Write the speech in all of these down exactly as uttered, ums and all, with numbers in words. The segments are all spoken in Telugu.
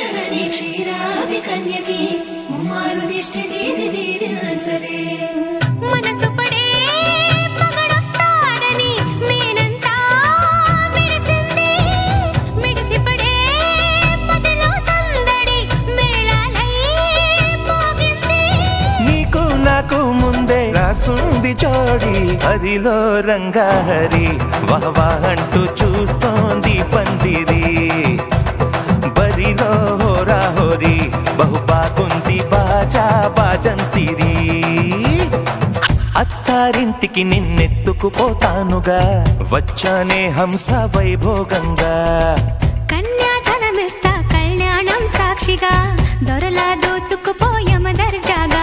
జనని క్షీరాది కన్యకి ముమ్మారు దిష్టి తీసి దీవించదే మనసు పడే మగడొస్తాడని మేనంతా మెరిసింది మిడిసి పడే పదిలో సందడి మేళాలై మోగింది నీకు నాకు ముందే రాసుంది జోడి హరిలో రంగా హరి వహవా అంటూ చూస్తోంది పందిరి బరిలో హోరా హోరి బహు బాగుంది బాజా బాజంతిరి అత్తారింటికి నిన్నెత్తుకుపోతానుగా వచ్చానే హంస వైభోగంగా కన్యాధనమిస్తా కళ్యాణం సాక్షిగా దొరలా దోచుకుపోయమ దర్జాగా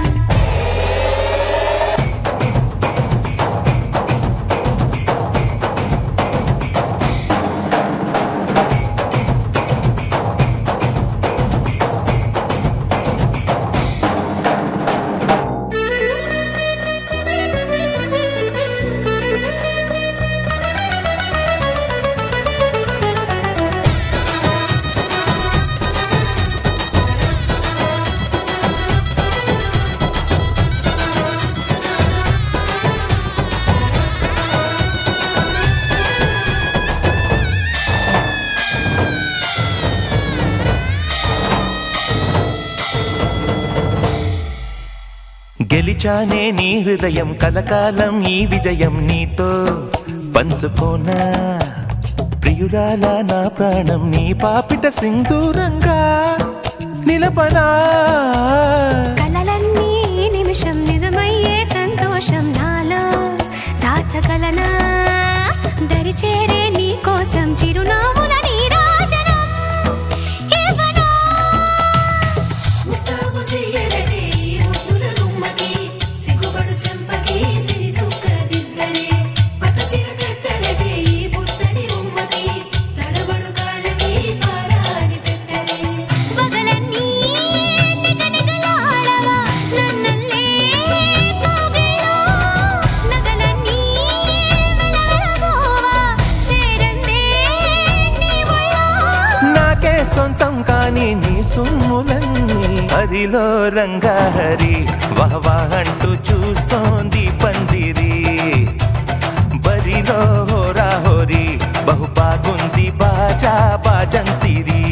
గెలిచానే నీ హృదయం కలకాలం ఈ విజయం నీతో పంచుకోనా ప్రియురాల నా ప్రాణం నీ పాపిట సింధూరంగా నిలపనా కలలన్నీ నిమిషం నిజమయ్యే సంతోషం నాలో దాచగలనా దరిచేరే నీ కోసం చిరునవ్వుల నీరాజనం ఇవ్వనా ముస్తాబు చెయ్యరటే ఈ ముద్దుల గుమ్మకి సిగ్గుపడు చెంపకి సిరి చుక్క దిద్దరే పట్ట చీర కట్టరటే ఈ పుత్తడి ఉమ్మకి తడబడు కాళ్ళకి పారాని పెట్టరే పగలన్నీ నిగనిగలాడవా నన్నల్లే కోగిలో నగలన్నీ వెలవెలబోవా చేరందే నీ ఒళ్ళో నాకే సొంతం కాని నీ సుమ్ములన్నీ హరిలో రంగా హరి వహవా అంటూ చూస్తోంది పందిరి బరిలో హోరా హోరి బహు బాగుంది బాజా బాజంతిరి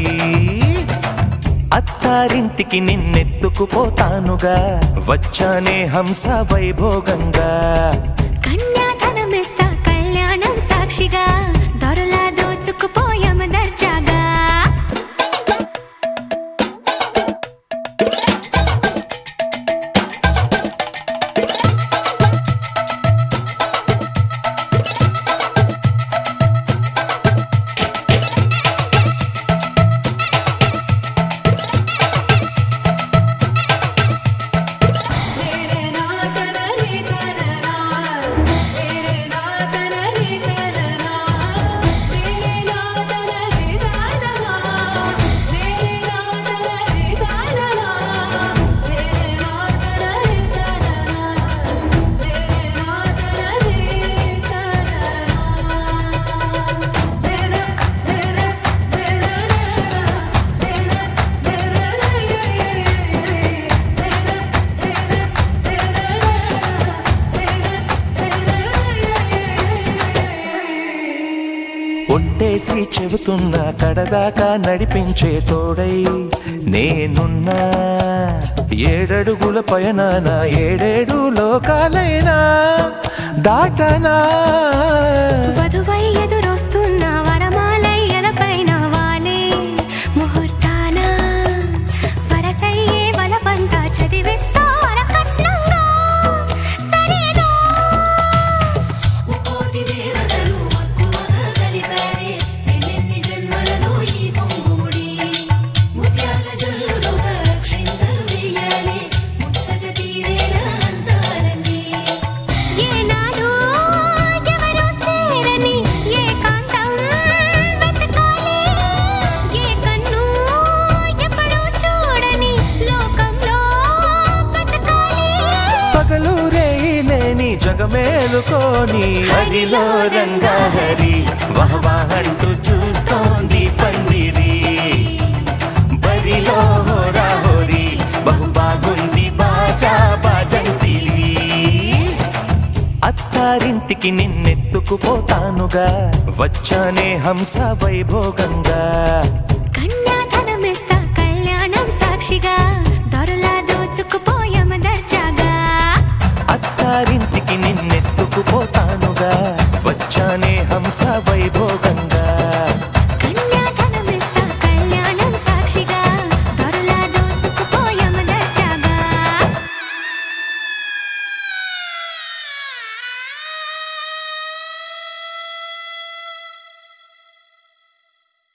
అత్తారింటికి నిన్నెత్తుకుపోతానుగా వచ్చానే హంస వైభోగంగా కన్యాధనమిస్తా కళ్యాణం సాక్షిగా దొరలా దోచుకుపోయమ దర్జాగా ఒట్టేసి చెబుతున్నా కడదాకా నడిపించే తోడై నేనున్నా ఏడడుగుల పయనాన ఏడేడు లోకాలైనా దాటనా వధువై ఎదురొస్తున్న వరమాలై ఎదపైన వాలే ముహూర్తాన వరసయ్యే వలపంతా చదివిస్తా వరకట్నంగా సరేనా ముక్కోటి దేవతలు మక్కువగా కలిపారే ఎన్నెన్ని జన్మలలో ఈ కొంగుముడి ముత్యాల జల్లులుగా క్షింతలు వేయాలి ముచ్చట తీరేలా అంతారండి ఏనాడు ఎవరో చేరని ఏకాంతం వెతకాలి ఏ కన్ను ఎప్పుడూ చూడని లోకంలో బతకాలి పగలు రేయి లేని జగమేలుకోని హరిలో రంగా హరి వహవా అంటూ చూస్తోంది పందిరి నిన్నెత్తుకుపోతానుగా వచ్చానే హంస వైభోగంగా